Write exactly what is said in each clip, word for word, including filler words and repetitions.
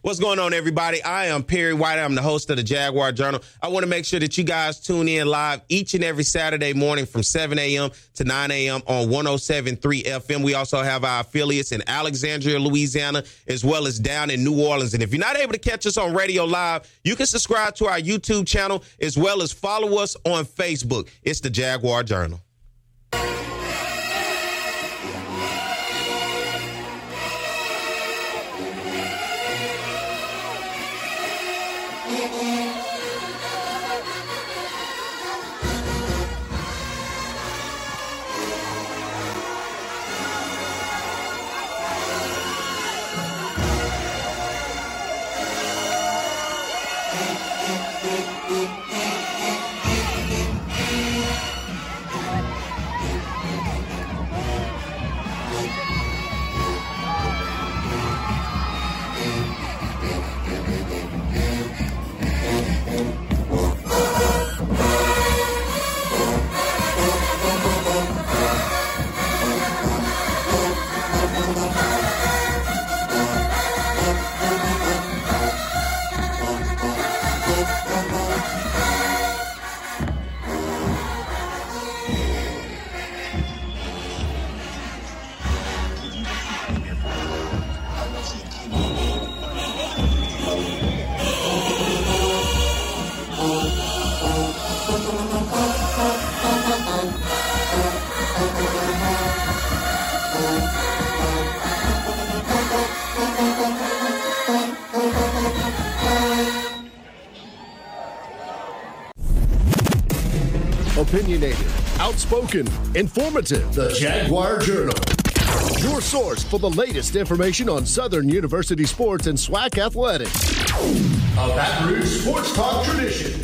What's going on, everybody? I am Perry White. I'm the host of the Jaguar Journal. I want to make sure that you guys tune in live each and every Saturday morning from seven a.m. to nine a.m. on one oh seven point three F M. We also have our affiliates in Alexandria, Louisiana, as well as down in New Orleans. And if you're not able to catch us on radio live, you can subscribe to our YouTube channel as well as follow us on Facebook. It's the Jaguar Journal. Opinionated, outspoken, informative. The Jaguar Journal. Your source for the latest information on Southern University sports and SWAC athletics. A Baton Rouge sports talk tradition.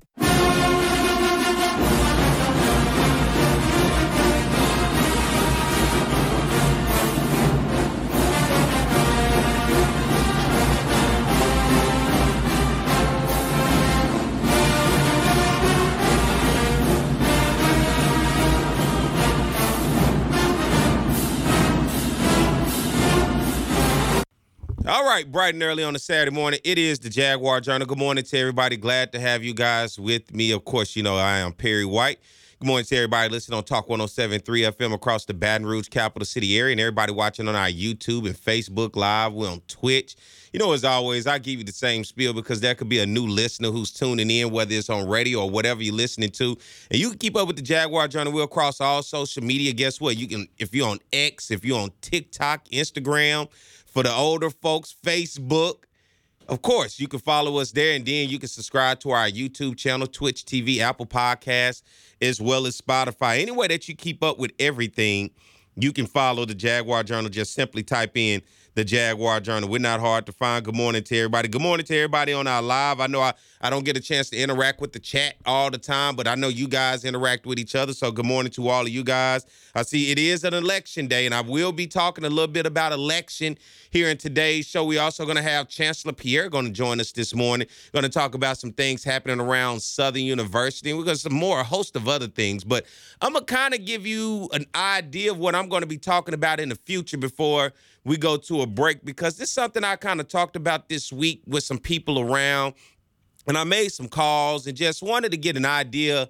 All right, bright and early on a Saturday morning, it is the Jaguar Journal. Good morning to everybody. Glad to have you guys with me. Of course, you know I am Perry White. Good morning to everybody listening on Talk one oh seven point three F M across the Baton Rouge capital city area, and everybody watching on our YouTube and Facebook Live. We're on Twitch. You know, as always, I give you the same spiel because there could be a new listener who's tuning in, whether it's on radio or whatever you're listening to. And you can keep up with the Jaguar Journal. We're across all social media. Guess what? You can, if you're on X, if you're on TikTok, Instagram, for the older folks, Facebook. Of course, you can follow us there, and then you can subscribe to our YouTube channel, Twitch T V, Apple Podcasts, as well as Spotify. Any way that you keep up with everything, you can follow the Jaguar Journal. Just simply type in the Jaguar Journal. We're not hard to find. Good morning to everybody. Good morning to everybody on our live. I know I, I don't get a chance to interact with the chat all the time, but I know you guys interact with each other, so good morning to all of you guys. I see it is an election day, and I will be talking a little bit about election here in today's show. We're also going to have Chancellor Pierre going to join us this morning. Going to talk about some things happening around Southern University, and we're going to some more, a host of other things. But I'm going to kind of give you an idea of what I'm going to be talking about in the future before we go to a break, because this is something I kind of talked about this week with some people around, and I made some calls and just wanted to get an idea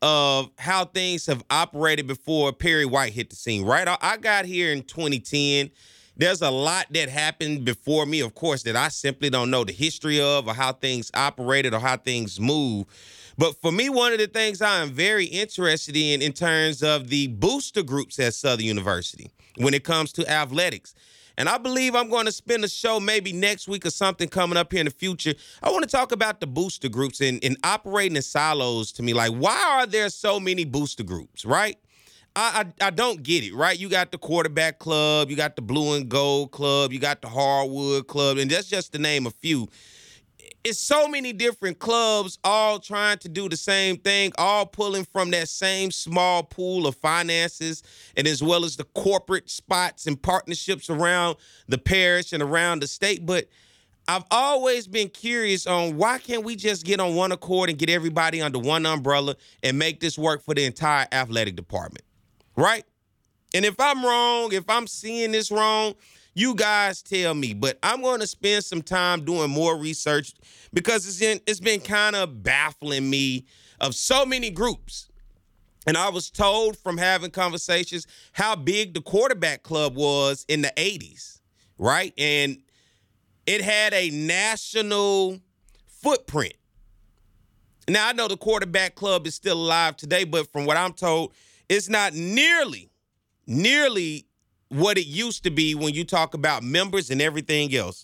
of how things have operated before Perry White hit the scene, right? I got here in twenty ten. There's a lot that happened before me, of course, that I simply don't know the history of or how things operated or how things move. But for me, one of the things I am very interested in in terms of the booster groups at Southern University when it comes to athletics. And I believe I'm going to spend a show maybe next week or something coming up here in the future. I want to talk about the booster groups and, and operating in silos to me. Like, why are there so many booster groups, right? I, I I don't get it, right? You got the quarterback club, you got the blue and gold club, you got the hardwood club, and that's just to name a few. It's so many different clubs all trying to do the same thing, all pulling from that same small pool of finances, and as well as the corporate spots and partnerships around the parish and around the state. But I've always been curious on why can't we just get on one accord and get everybody under one umbrella and make this work for the entire athletic department, right? And if I'm wrong, if I'm seeing this wrong, You guys tell me, but I'm going to spend some time doing more research because it's, in, it's been kind of baffling me of so many groups. And I was told from having conversations how big the quarterback club was in the eighties, right? And it had a national footprint. Now, I know the quarterback club is still alive today, but from what I'm told, it's not nearly, nearly what it used to be when you talk about members and everything else.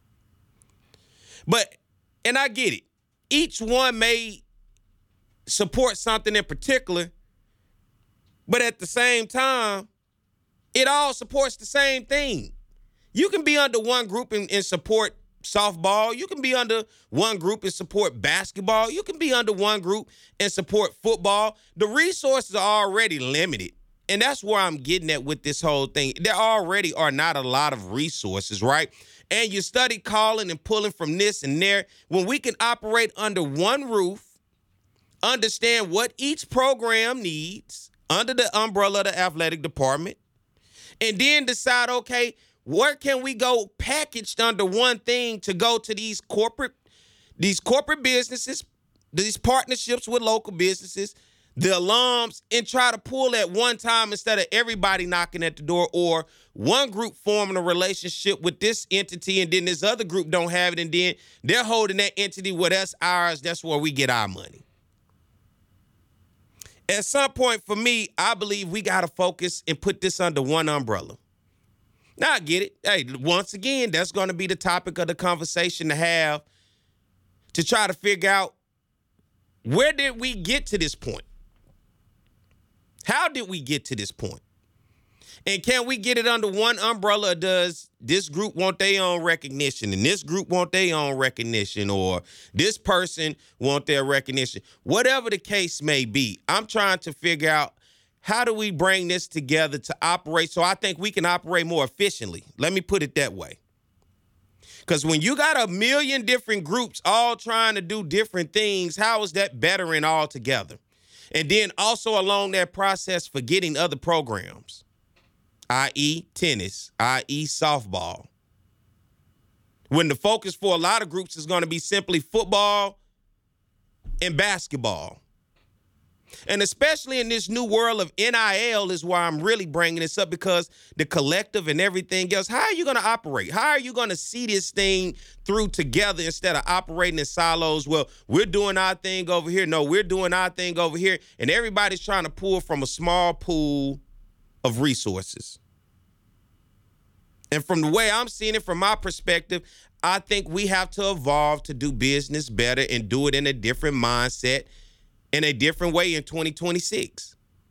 But, and I get it, each one may support something in particular, but at the same time, it all supports the same thing. You can be under one group and, and support softball. You can be under one group and support basketball. You can be under one group and support football. The resources are already limited. And that's where I'm getting at with this whole thing. There already are not a lot of resources, right? And you study calling and pulling from this and there. When we can operate under one roof, understand what each program needs under the umbrella of the athletic department, and then decide, okay, where can we go packaged under one thing to go to these corporate, these corporate businesses, these partnerships with local businesses, the alums, and try to pull at one time instead of everybody knocking at the door, or one group forming a relationship with this entity and then this other group don't have it, and then they're holding that entity, well, that's ours, that's where we get our money. At some point, for me, I believe we got to focus and put this under one umbrella. Now, I get it. Hey, once again, that's going to be the topic of the conversation to have, to try to figure out, where did we get to this point? How did we get to this point? And can we get it under one umbrella? Or does this group want their own recognition and this group want their own recognition, or this person want their recognition? Whatever the case may be, I'm trying to figure out, how do we bring this together to operate so I think we can operate more efficiently? Let me put it that way. Because when you got a million different groups all trying to do different things, how is that bettering all together? And then also along that process, forgetting other programs, that is tennis, that is softball. When the focus for a lot of groups is going to be simply football and basketball. And especially in this new world of N I L is why I'm really bringing this up, because the collective and everything else, how are you going to operate? How are you going to see this thing through together instead of operating in silos? Well, we're doing our thing over here. No, we're doing our thing over here. And everybody's trying to pull from a small pool of resources. And from the way I'm seeing it, from my perspective, I think we have to evolve to do business better and do it in a different mindset, in a different way in twenty twenty-six.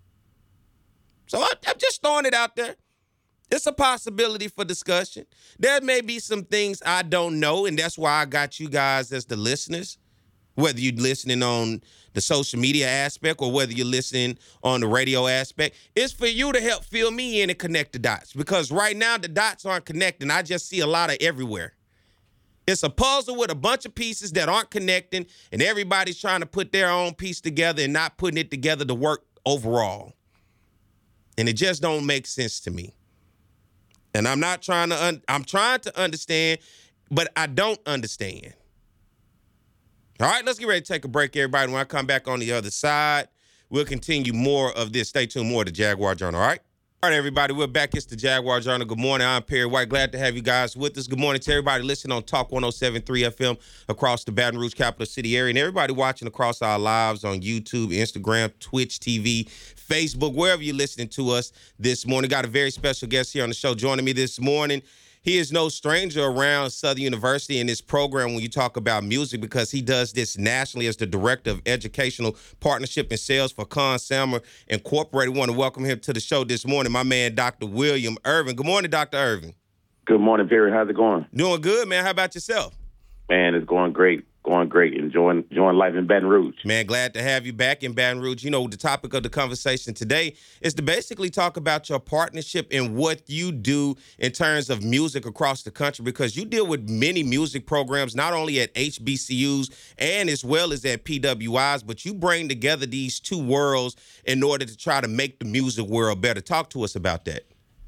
So I, I'm just throwing it out there. It's a possibility for discussion. There may be some things I don't know, and that's why I got you guys as the listeners, whether you're listening on the social media aspect or whether you're listening on the radio aspect. It's for you to help fill me in and connect the dots, because right now the dots aren't connecting. I just see a lot of everywhere. It's a puzzle with a bunch of pieces that aren't connecting, and everybody's trying to put their own piece together and not putting it together to work overall. And it just don't make sense to me. And I'm not trying to, un- I'm trying to understand, but I don't understand. All right, let's get ready to take a break, everybody. When I come back on the other side, we'll continue more of this. Stay tuned, more to Jaguar Journal, all right? All right, everybody, we're back. It's the Jaguar Journal. Good morning. I'm Perry White. Glad to have you guys with us. Good morning to everybody listening on Talk one oh seven point three F M across the Baton Rouge capital city area, and everybody watching across our lives on YouTube, Instagram, Twitch T V, Facebook, wherever you're listening to us this morning. Got a very special guest here on the show joining me this morning. He is no stranger around Southern University in this program when you talk about music, because he does this nationally as the Director of Educational Partnership and Sales for Conn-Selmer Incorporated. We want to welcome him to the show this morning, my man, Doctor William Irvin. Good morning, Doctor Irvin. Good morning, Perry. How's it going? Doing good, man. How about yourself? Man, it's going great. Going great. Enjoying enjoying life in Baton Rouge. Man, glad to have you back in Baton Rouge. You know, the topic of the conversation today is to basically talk about your partnership and what you do in terms of music across the country, because you deal with many music programs, not only at H B C Us and as well as at P W Is, but you bring together these two worlds in order to try to make the music world better. Talk to us about that.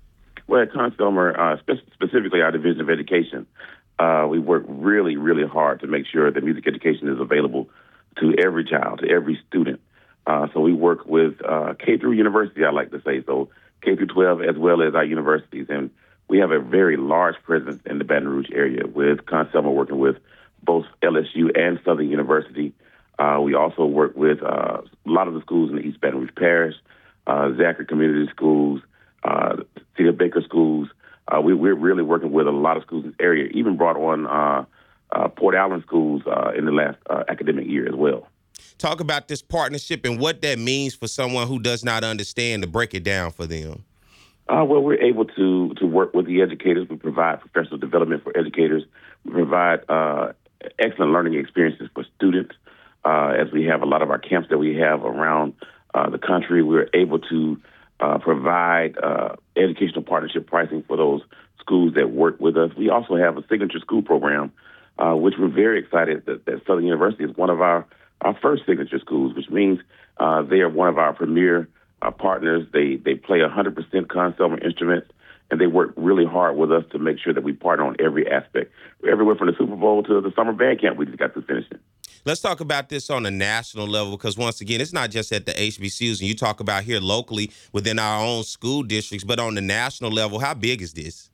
Well, at Conn-Selmer, uh, spe- specifically our Division of Education, uh, we work really, really hard to make sure that music education is available to every child, to every student. Uh, so we work with uh, K through university, I like to say, so K through twelve as well as our universities. And we have a very large presence in the Baton Rouge area with Conn-Selmer working with both L S U and Southern University. Uh, we also work with uh, a lot of the schools in the East Baton Rouge Parish, uh, Zachary Community Schools, uh, Cedar Baker Schools. Uh, we, we're really working with a lot of schools in this area, even brought on uh, uh, Port Allen schools uh, in the last uh, academic year as well. Talk about this partnership and what that means for someone who does not understand, to break it down for them. Uh, well, we're able to to work with the educators. We provide professional development for educators. We provide uh, excellent learning experiences for students. Uh, as we have a lot of our camps that we have around uh, the country, we're able to uh, provide uh, educational partnership pricing for those schools that work with us. We also have a signature school program, uh, which we're very excited that, that Southern University is one of our, our first signature schools, which means uh, they are one of our premier uh, partners. They they play one hundred percent Conn-Selmer instruments, and they work really hard with us to make sure that we partner on every aspect, everywhere from the Super Bowl to the summer band camp we just got to finishing. Let's talk about this on a national level, because once again, it's not just at the H B C Us, and you talk about here locally within our own school districts, but on the national level, how big is this?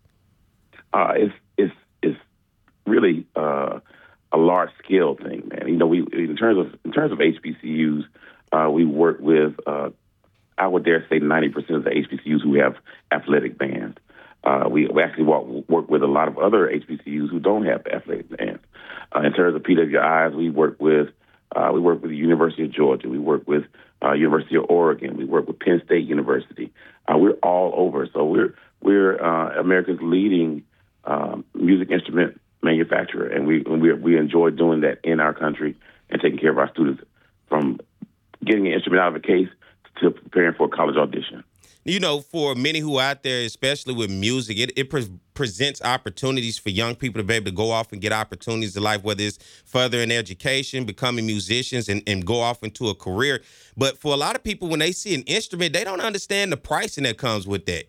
Uh, it's it's it's really uh, a large scale thing, man. You know, we in terms of in terms of H B C Us, uh, we work with uh, I would dare say ninety percent of the H B C Us who have athletic bands. Uh, we, we actually walk, work with a lot of other H B C Us who don't have athletic bands. Uh, in terms of P W Is, we work with uh, we work with the University of Georgia. We work with uh, University of Oregon. We work with Penn State University. Uh, we're all over. So we're we're uh, America's leading um, music instrument manufacturer, and we and we we enjoy doing that in our country and taking care of our students from getting an instrument out of a case to preparing for a college audition. You know, for many who are out there, especially with music, it, it pre- presents opportunities for young people to be able to go off and get opportunities in life, whether it's further in education, becoming musicians, and, and go off into a career. But for a lot of people, when they see an instrument, they don't understand the pricing that comes with that.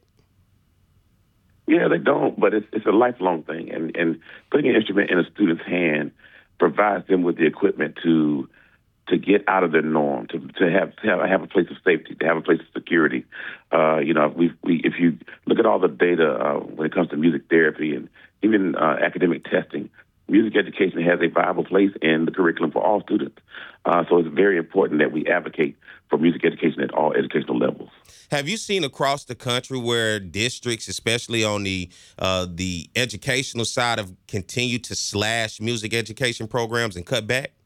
Yeah, they don't, but it's it's a lifelong thing. And, and putting an instrument in a student's hand provides them with the equipment to to get out of their norm, to to have to have, have a place of safety, to have a place of security. Uh, you know, we we if you look at all the data uh, when it comes to music therapy and even uh, academic testing, music education has a viable place in the curriculum for all students. Uh, so it's very important that we advocate for music education at all educational levels. Have you seen across the country where districts, especially on the uh, the educational side, have continued to slash music education programs and cut back?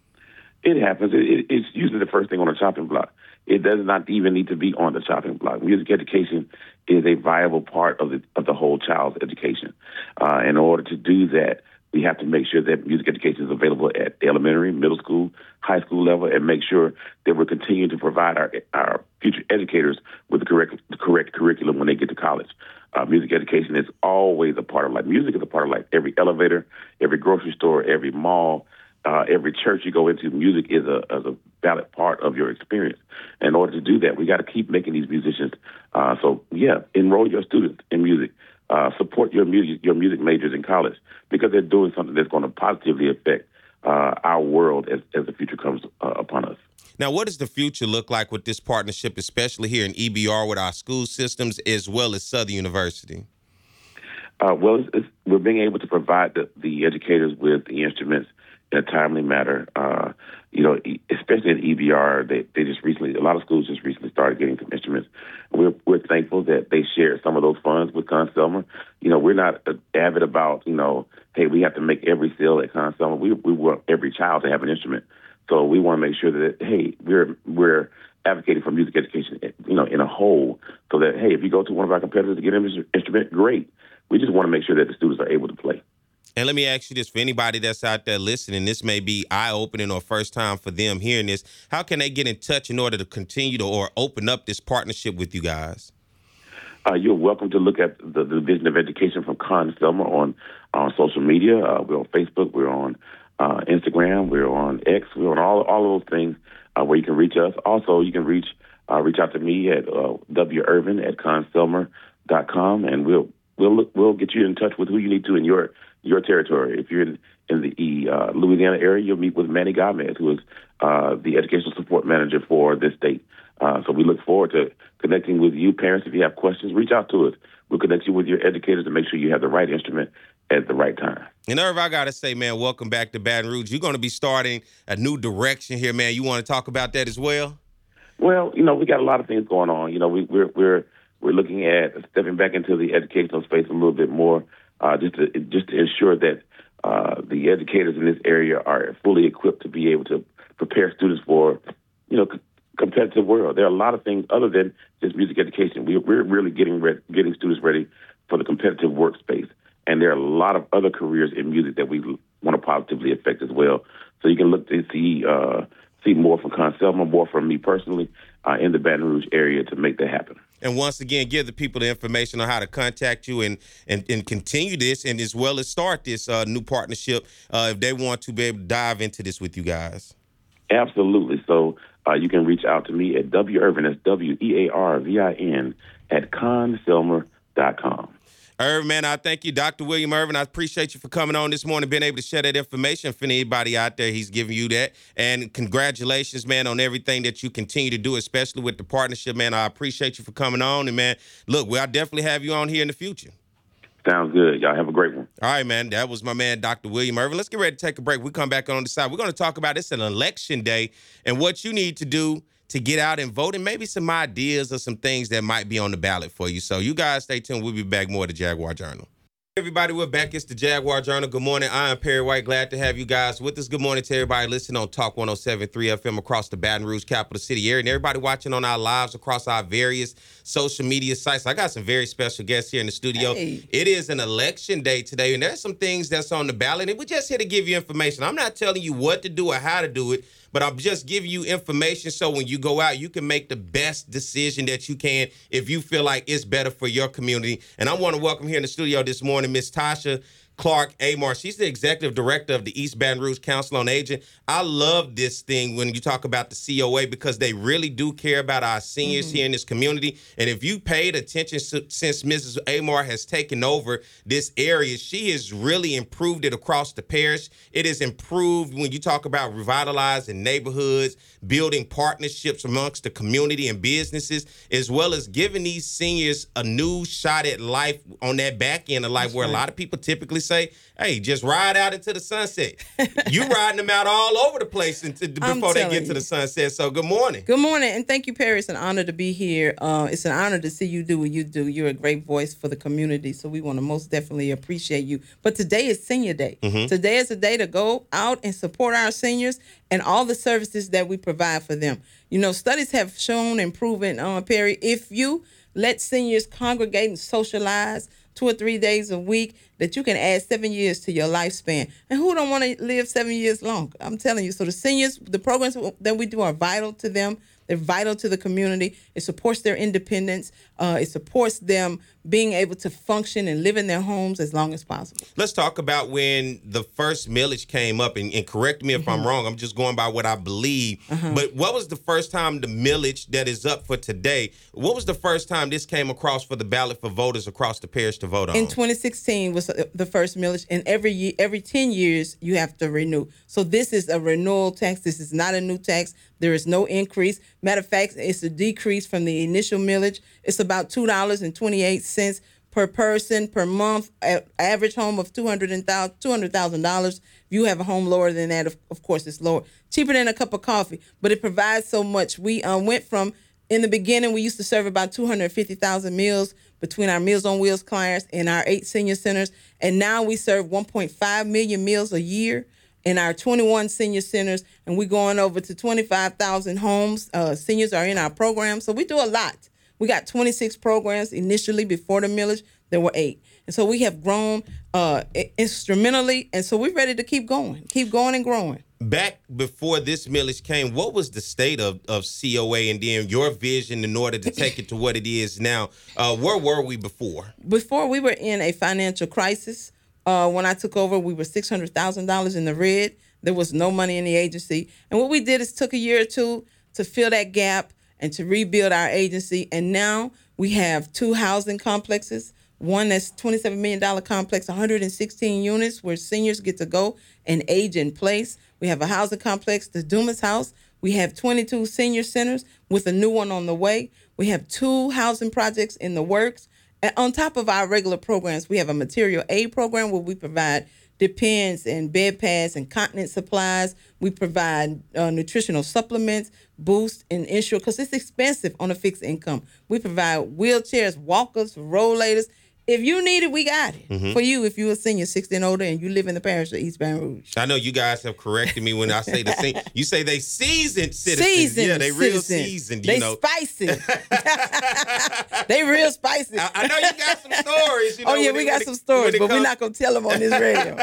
It happens. It, it, it's usually the first thing on the chopping block. It does not even need to be on the chopping block. Music education is a viable part of the of the whole child's education. Uh, in order to do that, we have to make sure that music education is available at the elementary, middle school, high school level, and make sure that we're continuing to provide our our future educators with the correct the correct curriculum when they get to college. Uh, music education is always a part of life. Music is a part of life. Every elevator, every grocery store, every mall, Uh, every church you go into, music is a, is a valid part of your experience. In order to do that, we got to keep making these musicians. Uh, so, yeah, enroll your students in music. Uh, support your music, your music majors in college, because they're doing something that's going to positively affect uh, our world as, as the future comes uh, upon us. Now, what does the future look like with this partnership, especially here in E B R with our school systems as well as Southern University? Uh, well, it's, it's, we're being able to provide the, the educators with the instruments in a timely manner. Uh, you know, especially in E B R, they, they just recently, a lot of schools just recently started getting some instruments. We're we're thankful that they shared some of those funds with Conn-Selmer. You know, we're not avid about, you know, hey, we have to make every sale at Conn-Selmer. We we want every child to have an instrument. So we want to make sure that, hey, we're we're advocating for music education, you know, in a whole, so that, hey, if you go to one of our competitors to get an instrument, great. We just want to make sure that the students are able to play. And let me ask you this, for anybody that's out there listening, this may be eye-opening or first time for them hearing this. How can they get in touch in order to continue to or open up this partnership with you guys? Uh, you're welcome to look at the, the Division of Education from Conn-Selmer on, on social media. Uh, we're on Facebook. We're on uh, Instagram. We're on X. We're on all all of those things uh, where you can reach us. Also, you can reach uh, reach out to me at uh, W Irvin at Conn-Selmer dot com, and we'll we'll look, we'll get you in touch with who you need to in your your territory. If you're in in the uh, Louisiana area, you'll meet with Manny Gomez, who is uh, the educational support manager for this state. Uh, so we look forward to connecting with you, parents. If you have questions, reach out to us. We'll connect you with your educators to make sure you have the right instrument at the right time. And Irv, I got to say, man, welcome back to Baton Rouge. You're going to be starting a new direction here, man. You want to talk about that as well? Well, you know, we got a lot of things going on. You know, we, we're we're we're looking at stepping back into the educational space a little bit more, uh, just to just to ensure that uh, the educators in this area are fully equipped to be able to prepare students for, you know, c- competitive world. There are a lot of things other than just music education. We, we're really getting re- getting students ready for the competitive workspace, and there are a lot of other careers in music that we want to positively affect as well. So you can look to see uh, see more from Conselma, more from me personally uh, in the Baton Rouge area to make that happen. And once again, give the people the information on how to contact you and and, and continue this, and as well as start this uh, new partnership uh, if they want to be able to dive into this with you guys. Absolutely. So uh, you can reach out to me at W Irvin, that's W E A R V I N, at conselmer dot com. Irvin, man, I thank you, Doctor William Irvin. I appreciate you for coming on this morning, being able to share that information for anybody out there. He's giving you that. And congratulations, man, on everything that you continue to do, especially with the partnership, man. I appreciate you for coming on. And, man, look, we'll definitely have you on here in the future. Sounds good. Y'all have a great one. All right, man. That was my man, Doctor William Irvin. Let's get ready to take a break. We come back on the side. We're going to talk about it's an election day and what you need to do to get out and vote, and maybe some ideas or some things that might be on the ballot for you. So you guys stay tuned. We'll be back more at the Jaguar Journal. Everybody, we're back. It's the Jaguar Journal. Good morning. I am Perry White. Glad to have you guys with us. Good morning to everybody listening on Talk one oh seven point three F M across the Baton Rouge capital city area, and everybody watching on our lives across our various social media sites. I got some very special guests here in the studio. Hey. It is an election day today, and there's some things that's on the ballot, and we're just here to give you information. I'm not telling you what to do or how to do it, but I'm just giving you information so when you go out, you can make the best decision that you can if you feel like it's better for your community. And I want to welcome here in the studio this morning Miss Tasha Clark Amar. She's the executive director of the East Baton Rouge Council on Aging. I love this thing when you talk about the C O A because they really do care about our seniors mm-hmm. here in this community. And if you paid attention since Missus Amar has taken over this area, she has really improved it across the parish. It has improved when you talk about revitalizing neighborhoods, building partnerships amongst the community and businesses, as well as giving these seniors a new shot at life on that back end of life. That's where right. a lot of people typically say, hey, just ride out into the sunset. You riding them out all over the place into, before they get to the sunset. So good morning. Good morning, and thank you, Perry. It's an honor to be here. Uh, it's an honor to see you do what you do. You're a great voice for the community, so we want to most definitely appreciate you. But today is Senior Day. Mm-hmm. Today is a day to go out and support our seniors and all the services that we provide for them. You know, studies have shown and proven, uh, Perry, if you let seniors congregate and socialize two or three days a week, that you can add seven years to your lifespan. And who don't want to live seven years long? I'm telling you. So the seniors, the programs that we do are vital to them. They're vital to the community. It supports their independence. Uh, it supports them being able to function and live in their homes as long as possible. Let's talk about when the first millage came up, and, and correct me if mm-hmm. I'm wrong. I'm just going by what I believe. Uh-huh. But what was the first time the millage that is up for today, what was the first time this came across for the ballot for voters across the parish to vote on? In twenty sixteen was the first millage, and every year, every ten years you have to renew. So this is a renewal tax. This is not a new tax. There is no increase. Matter of fact, it's a decrease from the initial millage. It's about two dollars and twenty-eight cents per person per month. Average home of two hundred thousand dollars. If you have a home lower than that, of, of course, it's lower. Cheaper than a cup of coffee, but it provides so much. We um, went from, in the beginning, we used to serve about two hundred fifty thousand meals between our Meals on Wheels clients and our eight senior centers. And now we serve one point five million meals a year in our twenty-one senior centers, and we're going over to twenty-five thousand homes. Uh, seniors are in our program, so we do a lot. We got twenty-six programs initially before the millage. There were eight. And so we have grown uh, instrumentally, and so we're ready to keep going, keep going and growing. Back before this millage came, what was the state of, of C O A and then your vision in order to take it to what it is now? Uh, where were we before? Before, we were in a financial crisis. Uh, when I took over, we were six hundred thousand dollars in the red. There was no money in the agency. And what we did is took a year or two to fill that gap and to rebuild our agency. And now we have two housing complexes. One that's twenty-seven million dollars complex, one hundred sixteen units where seniors get to go and age in place. We have a housing complex, the Dumas House. We have twenty-two senior centers with a new one on the way. We have two housing projects in the works. And on top of our regular programs, we have a material aid program where we provide depends and bed pads and continence supplies. We provide uh, nutritional supplements, boost and insure, because it's expensive on a fixed income. We provide wheelchairs, walkers, rollators. If you need it, we got it mm-hmm. for you. If you're a senior, sixty and older, and you live in the parish of East Baton Rouge. I know you guys have corrected me when I say the senior. You say they seasoned citizens. Seasoned yeah, they real citizens. seasoned. You they know, spicy. They real spicy. I, I know you got some stories. You know, oh yeah, we it, got some stories, but comes... we're not gonna tell them on this radio.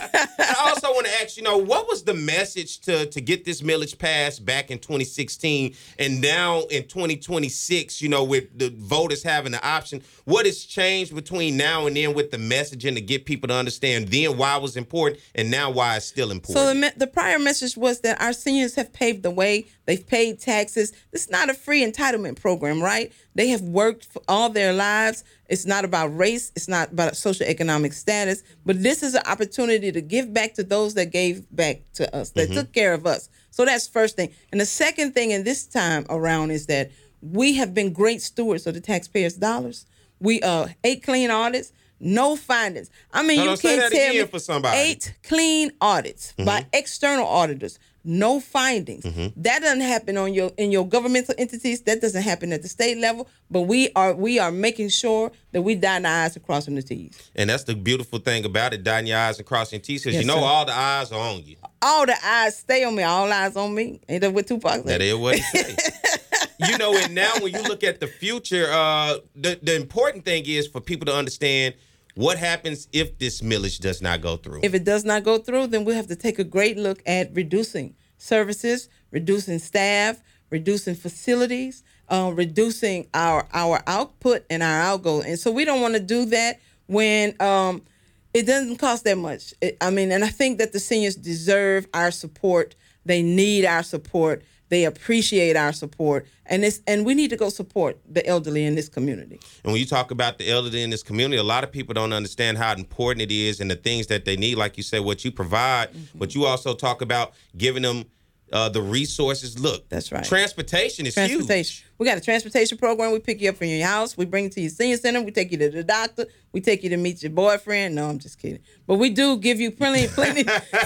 I also want to ask you know what was the message to to get this millage passed back in twenty sixteen, and now in twenty twenty-six, you know, with the voters having the option, what has changed between now and then with the messaging to get people to understand then why it was important and now why it's still important? So the, the prior message was that our seniors have paved the way. They've paid taxes. This is not a free entitlement program, right? They have worked for all their lives. It's not about race. It's not about socioeconomic status. But this is an opportunity to give back to those that gave back to us, that mm-hmm. took care of us. So that's the first thing. And the second thing in this time around is that we have been great stewards of the taxpayers' dollars. We uh eight clean audits. No findings. I mean, no, you can't tell me for somebody. eight clean audits mm-hmm. by external auditors. No findings. Mm-hmm. That doesn't happen on your in your governmental entities. That doesn't happen at the state level. But we are we are making sure that we dot the I's and crossing the T's. And that's the beautiful thing about it, dotting your I's and crossing T's, because yes, you know sir. all the eyes are on you. All the eyes stay on me. All eyes on me. Ain't that what Tupac said? That is what he said. You know, and now when you look at the future, uh, the, the important thing is for people to understand what happens if this millage does not go through. If it does not go through, then we'll have to take a great look at reducing services, reducing staff, reducing facilities, uh, reducing our our output and our outgo. And so we don't want to do that when um, it doesn't cost that much. It, I mean, and I think that the seniors deserve our support. They need our support. They appreciate our support, and it's and we need to go support the elderly in this community. And when you talk about the elderly in this community, a lot of people don't understand how important it is and the things that they need. Like you said, what you provide, mm-hmm. but you also talk about giving them uh, the resources. Look, that's right. Transportation is transportation. huge. We got a transportation program. We pick you up from your house. We bring you to your senior center. We take you to the doctor. We take you to meet your boyfriend. No, I'm just kidding. But we do give you plenty, plenty.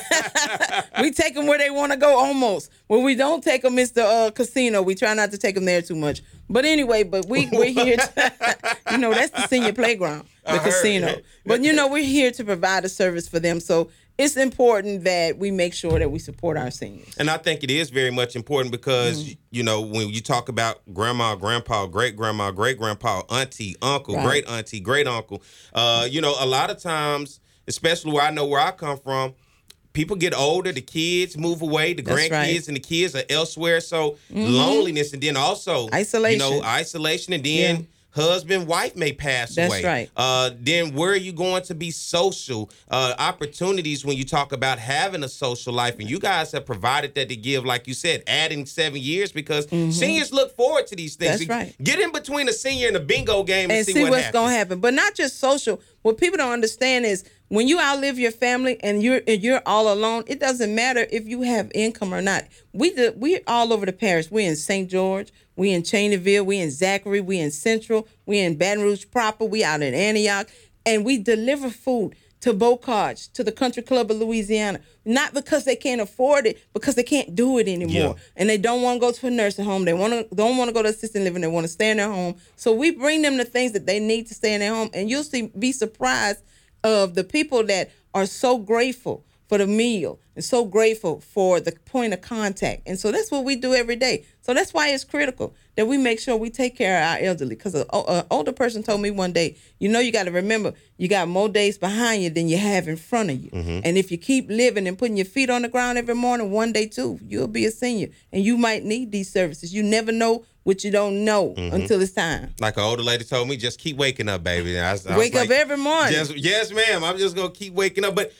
We take them where they want to go almost. When we don't take them, it's the uh, casino. We try not to take them there too much. But anyway, but we, we're here to, you know, that's the senior playground, the I casino. Heard. But, you know, we're here to provide a service for them. So it's important that we make sure that we support our seniors. And I think it is very much important because, mm-hmm. you know, when you talk about grandma, grandpa, great-grandma, great-grandpa, auntie, uncle, right. great-auntie, great-uncle, uh, you know, a lot of times, especially where I know where I come from, people get older, the kids move away, the That's grandkids right. and the kids are elsewhere. So mm-hmm. loneliness and then also, isolation. you know, isolation and then... Yeah. Husband, wife may pass That's away. That's right. Uh, then where are you going to be social? Uh, opportunities when you talk about having a social life. And you guys have provided that to give, like you said, adding seven years because mm-hmm. seniors look forward to these things. That's right. Get in between a senior and a bingo game and, and see, see what what's happens. going to happen. But not just social. What people don't understand is when you outlive your family and you're and you're all alone, it doesn't matter if you have income or not. We do, we're all over the parish. We're in Saint George. We in Cheneyville, we in Zachary, we in Central, we in Baton Rouge proper, we out in Antioch, and we deliver food to Bocage, to the Country Club of Louisiana, not because they can't afford it, because they can't do it anymore, yeah. and they don't want to go to a nursing home, they want to don't want to go to assisted living, they want to stay in their home. So we bring them the things that they need to stay in their home, and you'll see be surprised of the people that are so grateful for the meal and so grateful for the point of contact. And so that's what we do every day. So that's why it's critical that we make sure we take care of our elderly. Because an older person told me one day, you know, you got to remember, you got more days behind you than you have in front of you. Mm-hmm. And if you keep living and putting your feet on the ground every morning, one day too, you'll be a senior. And you might need these services. You never know what you don't know mm-hmm. until it's time. Like an older lady told me, just keep waking up, baby. I, I Wake was up like, every morning. Just, yes, ma'am. I'm just going to keep waking up. But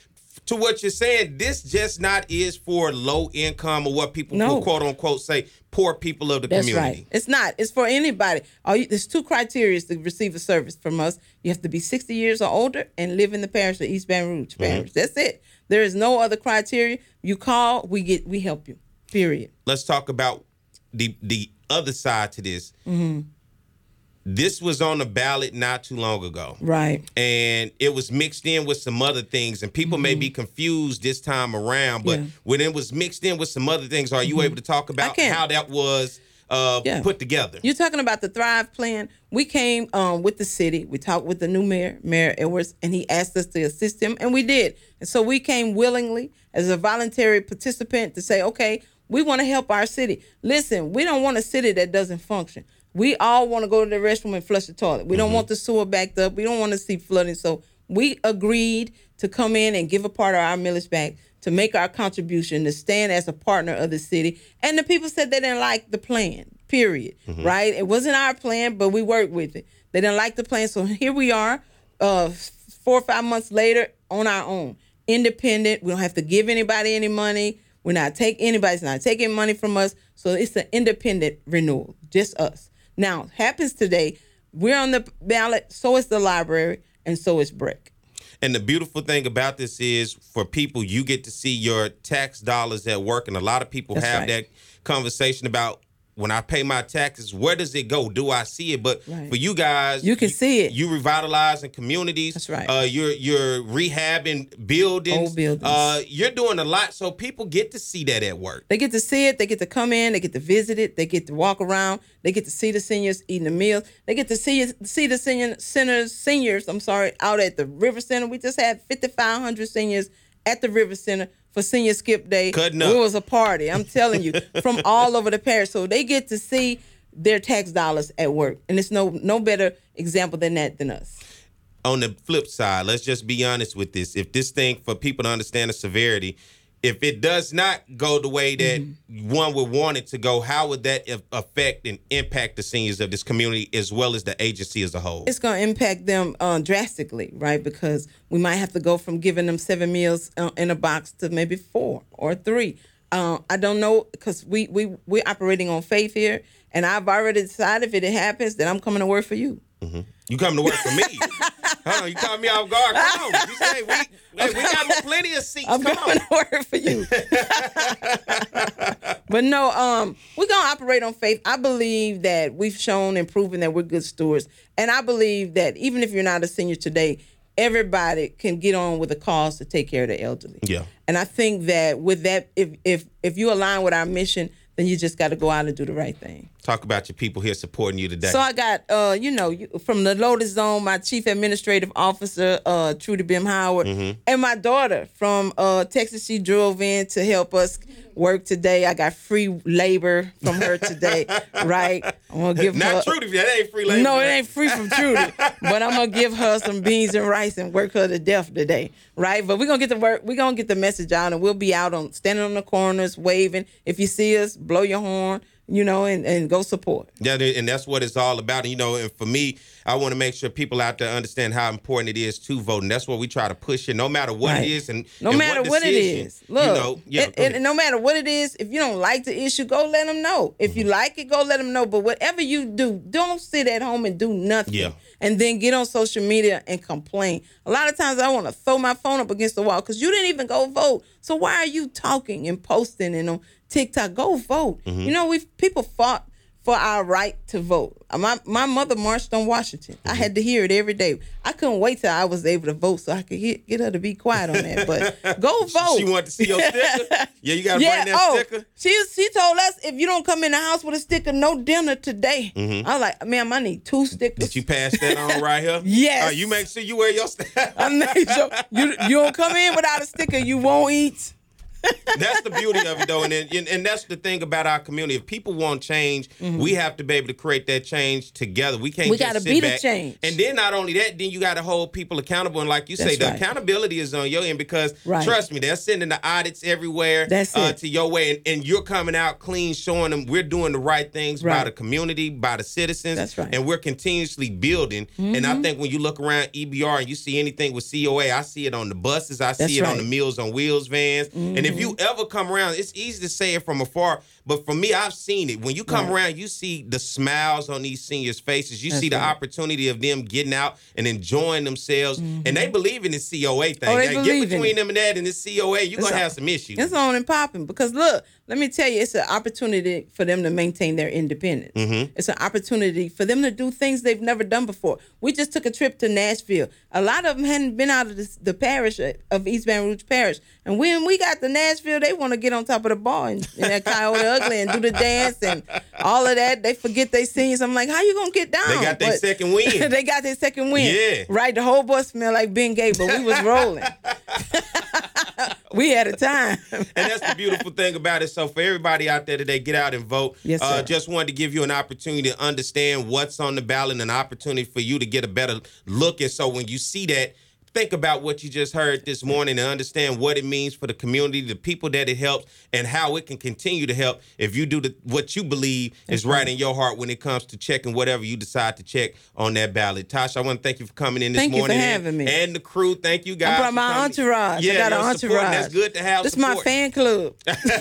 to what you're saying, this just not is for low income or what people No. will quote unquote say poor people of the That's community. right. It's not. It's for anybody. All you, there's two criteria to receive a service from us. You have to be sixty years or older and live in the parish of East Baton Rouge Parish. Mm-hmm. That's it. There is no other criteria. You call, we get, we help you. Period. Let's talk about the the other side to this. Mm-hmm. This was on the ballot not too long ago. Right. And it was mixed in with some other things, and people mm-hmm. may be confused this time around, but yeah. when it was mixed in with some other things, are you mm-hmm. able to talk about how that was uh, yeah. put together? You're talking about the Thrive Plan. We came um, with the city. We talked with the new mayor, Mayor Edwards, and he asked us to assist him, and we did. And so we came willingly as a voluntary participant to say, okay, we want to help our city. Listen, we don't want a city that doesn't function. We all want to go to the restroom and flush the toilet. We don't mm-hmm. want the sewer backed up. We don't want to see flooding. So we agreed to come in and give a part of our millage back, to make our contribution, to stand as a partner of the city. And the people said they didn't like the plan, period, mm-hmm. right? It wasn't our plan, but we worked with it. They didn't like the plan. So here we are, uh, four or five months later, on our own, independent. We don't have to give anybody any money. We're not taking, anybody's not taking money from us. So it's an independent renewal, just us. Now, happens today, we're on the ballot, so is the library, and so is B R E C. And the beautiful thing about this is, for people, you get to see your tax dollars at work, and a lot of people That's have right. that conversation about, when I pay my taxes, where does it go? Do I see it? But right. for you guys, you can you, see it. You revitalizing communities. That's right. Uh, you're you're rehabbing buildings. Old buildings. Uh, you're doing a lot, so people get to see that at work. They get to see it. They get to come in. They get to visit it. They get to walk around. They get to see the seniors eating the meals. They get to see see the senior seniors seniors. I'm sorry, out at the River Center. We just had fifty-five hundred seniors at the River Center for Senior Skip Day. Cutting up. It was a party, I'm telling you, from all over the parish. So they get to see their tax dollars at work. And it's no no better example than that than us. On the flip side, let's just be honest with this. If this thing, for people to understand the severity, if it does not go the way that mm-hmm. one would want it to go, how would that affect and impact the seniors of this community as well as the agency as a whole? It's going to impact them uh, drastically, right? Because we might have to go from giving them seven meals uh, in a box to maybe four or three. Uh, I don't know, because we, we, we're operating on faith here, and I've already decided if it happens, then I'm coming to work for you. Mm-hmm. You coming to work for me? Hold on, you caught me off guard. Come on. You say we, hey, we got plenty of seats. I'm Come coming on. to work for you. But no, um, we're going to operate on faith. I believe that we've shown and proven that we're good stewards. And I believe that even if you're not a senior today, everybody can get on with a cause to take care of the elderly. Yeah. And I think that with that, if if if you align with our mission, then you just got to go out and do the right thing. Talk about your people here supporting you today. So I got, uh, you know, from the Lotus Zone, my Chief Administrative Officer, uh, Trudy Bim Howard, mm-hmm. and my daughter from uh, Texas. She drove in to help us work today. I got free labor from her today, right? I'm gonna give Not her. Not Trudy, that ain't free labor. No, it ain't free from Trudy, but I'm gonna give her some beans and rice and work her to death today, right? But we're gonna get the work. We're gonna get the message out, and we'll be out on standing on the corners, waving. If you see us, blow your horn. You know, and, and go support. Yeah, and that's what it's all about. And, you know, and for me, I want to make sure people out there understand how important it is to vote. And that's what we try to push it, no matter what right. it is. And no and matter what, what it is. Look, you know, yeah, and, and, and no matter what it is, if you don't like the issue, go let them know. If mm-hmm. you like it, go let them know. But whatever you do, don't sit at home and do nothing. Yeah. And then get on social media and complain. A lot of times I want to throw my phone up against the wall because you didn't even go vote. So why are you talking and posting and on TikTok? Go vote. Mm-hmm. You know, we people fought for our right to vote. My my mother marched on Washington. Mm-hmm. I had to hear it every day. I couldn't wait till I was able to vote so I could get, get her to be quiet on that. But go vote. She wanted to see your sticker? Yeah, you got to yeah, bring that oh, sticker? She, she told us, if you don't come in the house with a sticker, no dinner today. Mm-hmm. I was like, ma'am, I need two stickers. Did you pass that on right here? Yes. Uh, you make sure you wear your sticker. I made sure. You, you don't come in without a sticker, you won't eat. That's the beauty of it, though, and, and and that's the thing about our community. If people want change, mm-hmm. we have to be able to create that change together. We can't. We just gotta sit be back. the change. And then not only that, then you got to hold people accountable. And like you that's say, the right. accountability is on your end because right. trust me, they're sending the audits everywhere. That's uh, it. to your way, and, and you're coming out clean, showing them we're doing the right things right. by the community, by the citizens. That's right. And we're continuously building. Mm-hmm. And I think when you look around E B R and you see anything with C O A, I see it on the buses, I that's see it right. on the Meals on Wheels vans. Mm-hmm. And if you ever come around, it's easy to say it from afar, but for me, I've seen it. When you come right. around, you see the smiles on these seniors' faces. You That's see the right. opportunity of them getting out and enjoying themselves. Mm-hmm. And they believe in the C O A thing. Oh, they like, believe get between in them and that and the C O A, you're going to a, have some issues. It's on and popping because, look, let me tell you, it's an opportunity for them to maintain their independence. Mm-hmm. It's an opportunity for them to do things they've never done before. We just took a trip to Nashville. A lot of them hadn't been out of the, the parish of East Baton Rouge Parish. And when we got to Nashville, they want to get on top of the bar and, and that Coyote Ugly and do the dance and all of that. They forget they seniors. I'm like, how you going to get down? They got their second win. They got their second win. Yeah. Right? The whole bus smelled like Ben Gay, but we was rolling. We had a time. And that's the beautiful thing about it. So for everybody out there today, get out and vote. Yes, sir. Uh, just wanted to give you an opportunity to understand what's on the ballot and an opportunity for you to get a better look. And so when you see that, think about what you just heard this morning and understand what it means for the community, the people that it helps, and how it can continue to help if you do the, what you believe That's is right, right in your heart when it comes to checking whatever you decide to check on that ballot. Tasha, I want to thank you for coming in this thank morning. Thank you for having and, me. And the crew, thank you guys. I brought my coming. entourage. Yeah, I got an support. entourage. That's good to have This is support. my fan club.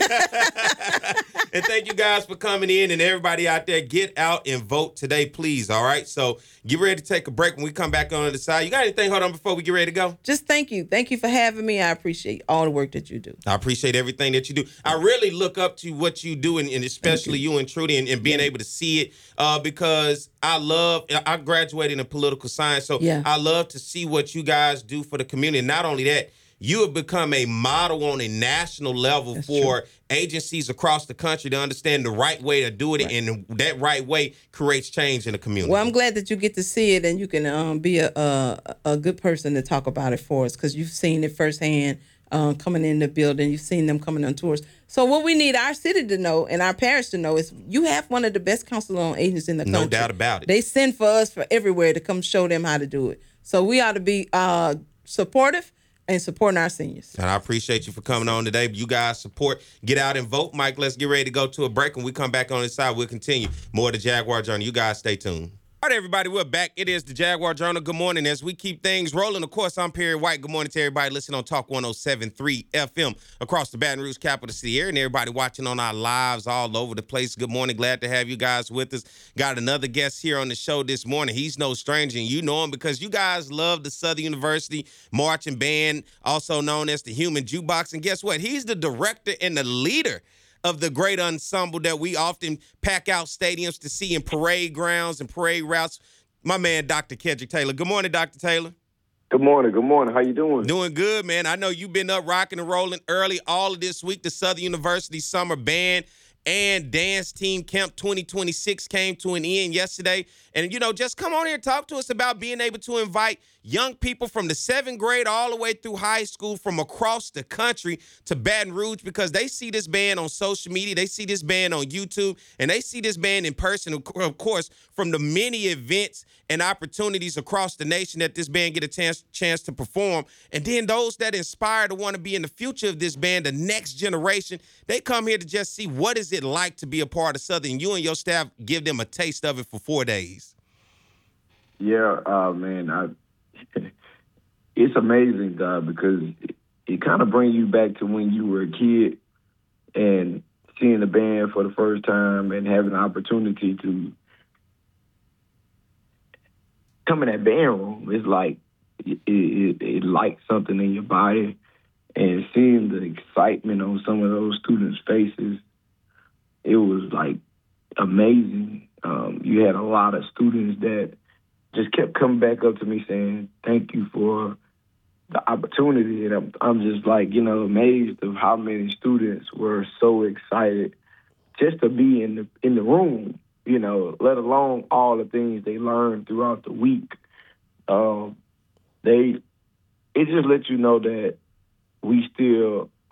And thank you guys for coming in, and everybody out there, get out and vote today, please, all right? So get ready to take a break. When we come back on the side, you got anything, hold on, before we get ready to go? Just thank you. Thank you for having me. I appreciate all the work that you do. I appreciate everything that you do. I really look up to what you do, and, and especially you. you and Trudy, and, and being yeah. able to see it uh, because I love, I graduated in political science, so yeah. I love to see what you guys do for the community. Not only that, you have become a model on a national level That's for true. agencies across the country to understand the right way to do it, right. and that right way creates change in the community. Well, I'm glad that you get to see it and you can um, be a, a a good person to talk about it for us because you've seen it firsthand uh, coming in the building. You've seen them coming on tours. So what we need our city to know and our parish to know is you have one of the best council on agents in the country. No doubt about it. They send for us for everywhere to come show them how to do it. So we ought to be uh, supportive and supporting our seniors. And I appreciate you for coming on today. You guys support. Get out and vote. Mike, let's get ready to go to a break. When we come back on this side, we'll continue. More of the Jaguar Journal. You guys stay tuned. All right, everybody, we're back. It is the Jaguar Journal. Good morning. As we keep things rolling, of course, I'm Perry White. Good morning to everybody listening on Talk one oh seven point three F M across the Baton Rouge capital city area, and everybody watching on our lives all over the place. Good morning. Glad to have you guys with us. Got another guest here on the show this morning. He's no stranger, and you know him because you guys love the Southern University Marching Band, also known as the Human Jukebox. And guess what? He's the director and the leader of the great ensemble that we often pack out stadiums to see in parade grounds and parade routes. My man, Doctor Kedrick Taylor. Good morning, Doctor Taylor. Good morning. Good morning. How you doing? Doing good, man. I know you've been up rocking and rolling early all of this week. The Southern University Summer Band and Dance Team Camp twenty twenty-six came to an end yesterday. And, you know, just come on here and talk to us about being able to invite young people from the seventh grade all the way through high school from across the country to Baton Rouge because they see this band on social media, they see this band on YouTube, and they see this band in person, of course, from the many events and opportunities across the nation that this band get a chance, chance to perform. And then those that inspire to want to be in the future of this band, the next generation, they come here to just see what is it like to be a part of Southern. You and your staff give them a taste of it for four days. Yeah, uh, man, I, it's amazing, uh, because it, it kind of brings you back to when you were a kid and seeing the band for the first time and having the opportunity to come in that band room. It's like it, it, it lights something in your body, and seeing the excitement on some of those students' faces, it was like amazing. Um, you had a lot of students that just kept coming back up to me saying, thank you for the opportunity. And I'm, I'm just like, you know, amazed of how many students were so excited just to be in the in the room, you know, let alone all the things they learned throughout the week. Um, they, it just lets you know that we still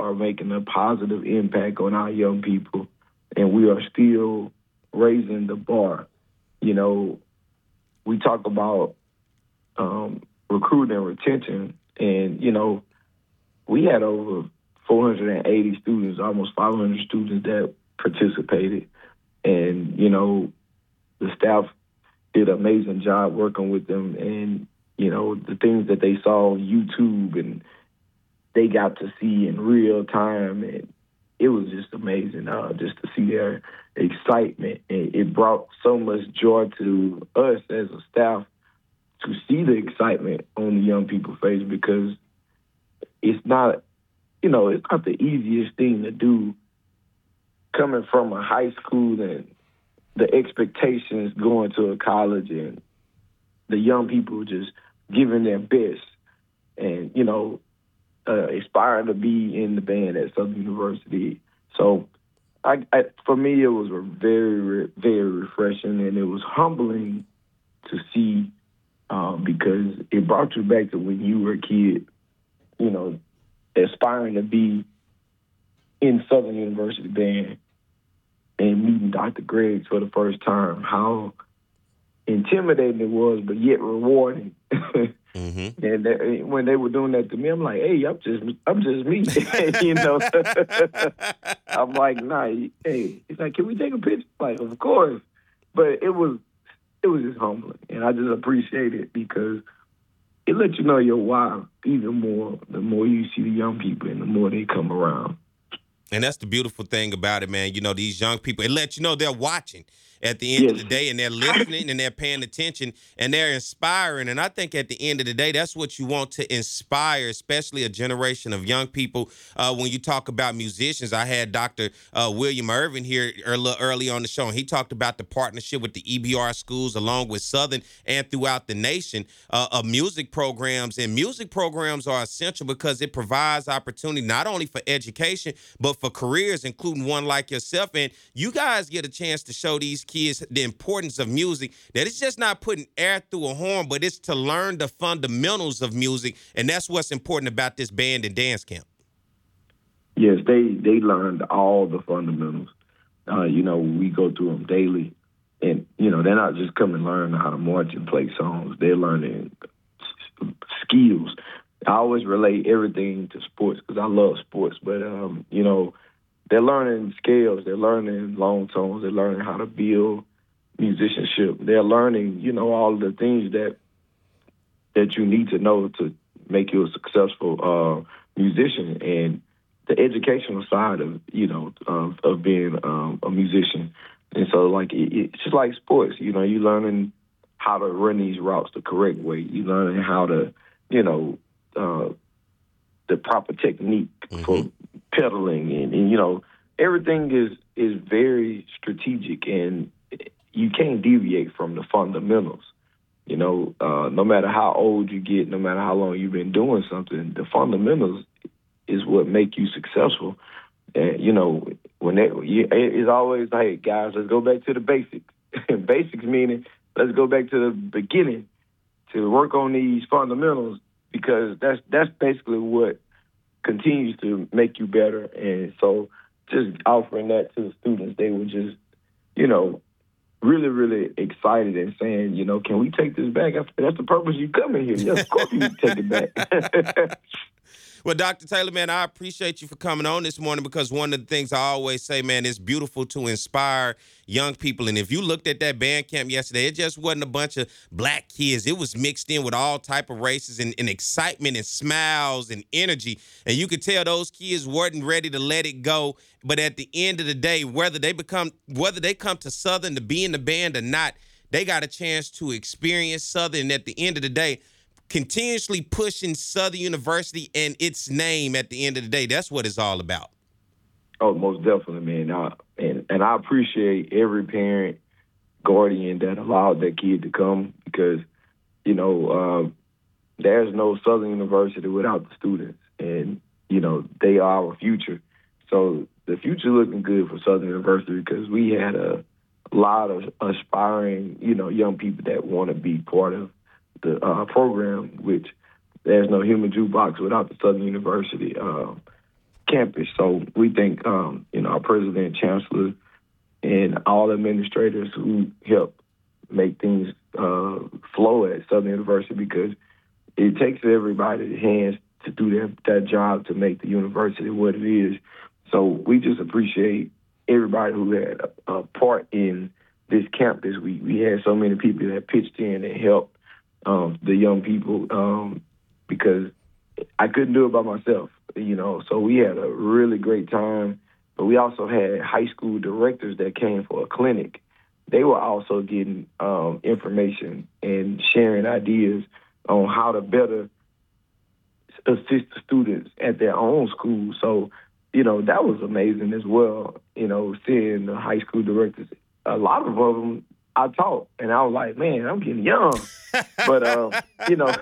are making a positive impact on our young people, and we are still raising the bar. You know, we talk about um, recruiting and retention, and, you know, we had over four hundred eighty students, almost five hundred students that participated. And, you know, the staff did an amazing job working with them. And, you know, the things that they saw on YouTube and they got to see in real time, and it was just amazing uh, just to see their excitement. And it brought so much joy to us as a staff to see the excitement on the young people's face, because it's not, you know, it's not the easiest thing to do coming from a high school and the expectations going to a college and the young people just giving their best and, you know, uh, aspiring to be in the band at Southern University. So I, I, for me, it was a very, very refreshing, and it was humbling to see um, because it brought you back to when you were a kid, you know, aspiring to be in Southern University band and meeting Doctor Griggs for the first time, how intimidating it was, but yet rewarding. Mm-hmm. And they, when they were doing that to me, I'm like, hey, I'm just, I'm just me, you know. I'm like, nah, hey, he's like, can we take a picture? Like, of course. But it was, it was just humbling, and I just appreciate it because it lets you know your why even more the more you see the young people and the more they come around. And that's the beautiful thing about it, man. You know, these young people, it lets you know they're watching at the end yes. of the day, and they're listening and they're paying attention and they're inspiring. And I think at the end of the day, that's what you want to inspire, especially a generation of young people. Uh, when you talk about musicians, I had Doctor Uh, William Irvin here early, early on the show, and he talked about the partnership with the E B R schools along with Southern and throughout the nation uh, of music programs. And music programs are essential because it provides opportunity not only for education, but for careers, including one like yourself. And you guys get a chance to show these kids the importance of music, that it's just not putting air through a horn, but it's to learn the fundamentals of music. And that's what's important about this band and dance camp. Yes, they, they learned all the fundamentals. Uh, you know, we go through them daily. And, you know, they're not just coming learning how to march and play songs. They're learning skills. I always relate everything to sports because I love sports. But, um, you know, they're learning scales. They're learning long tones. They're learning how to build musicianship. They're learning, you know, all of the things that that you need to know to make you a successful uh, musician, and the educational side of, you know, of, of being um, a musician. And so, like, it, it's just like sports. You know, you're learning how to run these routes the correct way. You're learning how to, you know, uh, the proper technique mm-hmm. for pedaling, and, and you know, everything is is very strategic, and you can't deviate from the fundamentals. You know, uh, no matter how old you get, no matter how long you've been doing something, the fundamentals is what make you successful. And you know, when they, it's always like, hey, guys, let's go back to the basics. Basics meaning let's go back to the beginning to work on these fundamentals, because that's that's basically what continues to make you better. And so just offering that to the students, they were just, you know, really, really excited and saying, you know, can we take this back? That's the purpose you come in here. Yes, of course you can take it back. Well, Doctor Taylor, man, I appreciate you for coming on this morning, because one of the things I always say, man, it's beautiful to inspire young people. And if you looked at that band camp yesterday, it just wasn't a bunch of black kids. It was mixed in with all type of races and, and excitement and smiles and energy. And you could tell those kids weren't ready to let it go. But at the end of the day, whether they become, whether they come to Southern to be in the band or not, they got a chance to experience Southern. And at the end of the day, continuously pushing Southern University and its name at the end of the day. That's what it's all about. Oh, most definitely, man. I, and, and I appreciate every parent, guardian that allowed their kid to come, because, you know, uh, there's no Southern University without the students. And, you know, they are our future. So the future looking good for Southern University, because we had a lot of aspiring, you know, young people that want to be part of the uh, program, which there's no human jukebox without the Southern University uh, campus. So we thank, um, you know, our president, chancellor, and all administrators who help make things uh, flow at Southern University, because it takes everybody's hands to do that, that job to make the university what it is. So we just appreciate everybody who had a, a part in this campus. We we had so many people that pitched in and helped um, the young people um, because I couldn't do it by myself, you know. So we had a really great time. But we also had high school directors that came for a clinic. They were also getting um, information and sharing ideas on how to better assist the students at their own school. So, you know, that was amazing as well, you know, seeing the high school directors. A lot of them I taught, and I was like, man, I'm getting young. But, um, you know,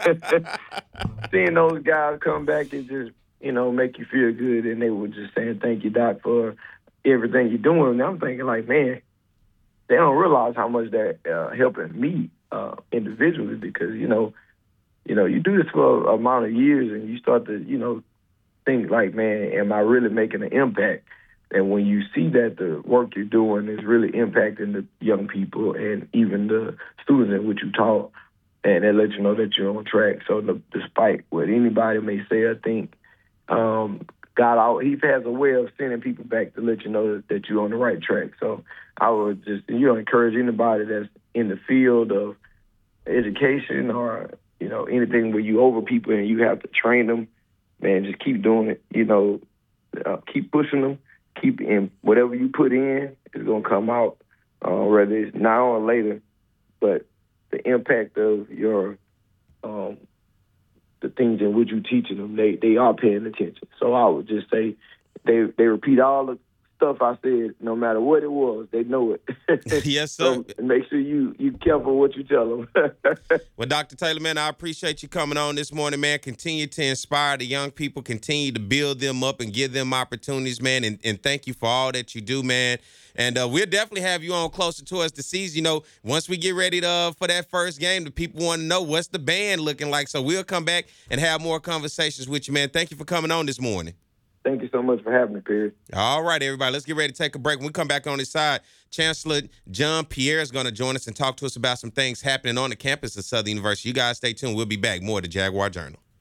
seeing those guys come back and just, you know, make you feel good, and they were just saying, thank you, Doc, for everything you're doing. And I'm thinking, like, man, they don't realize how much they're uh, helping me uh, individually, because, you know, you know, you do this for a amount of years, and you start to, you know, think like, man, am I really making an impact? And when you see that the work you're doing is really impacting the young people and even the students in which you taught, and they let you know that you're on track. So the, despite what anybody may say or think, um, God, out, he has a way of sending people back to let you know that, that you're on the right track. So I would just, you know, encourage anybody that's in the field of education or, you know, anything where you over people and you have to train them, man, just keep doing it. You know, uh, keep pushing them. Keep in whatever you put in is going to come out, uh, whether it's now or later. But the impact of your um, the things in which you're teaching them, they they are paying attention. So I would just say they they repeat all the stuff I said, no matter what it was, they know it. Yes, sir. So make sure you you careful what you tell them. Well, Doctor Taylor, man, I appreciate you coming on this morning, man. Continue to inspire the young people, continue to build them up and give them opportunities, man, and, and thank you for all that you do, man. And uh, we'll definitely have you on closer to us this season. You know, once we get ready to, uh, for that first game, the people want to know what's the band looking like. So we'll come back and have more conversations with you, man. Thank you for coming on this morning. Thank you so much for having me, Perry. All right, everybody, let's get ready to take a break. When we come back on this side, Chancellor John Pierre is going to join us and talk to us about some things happening on the campus of Southern University. You guys stay tuned. We'll be back. More of the Jaguar Journal.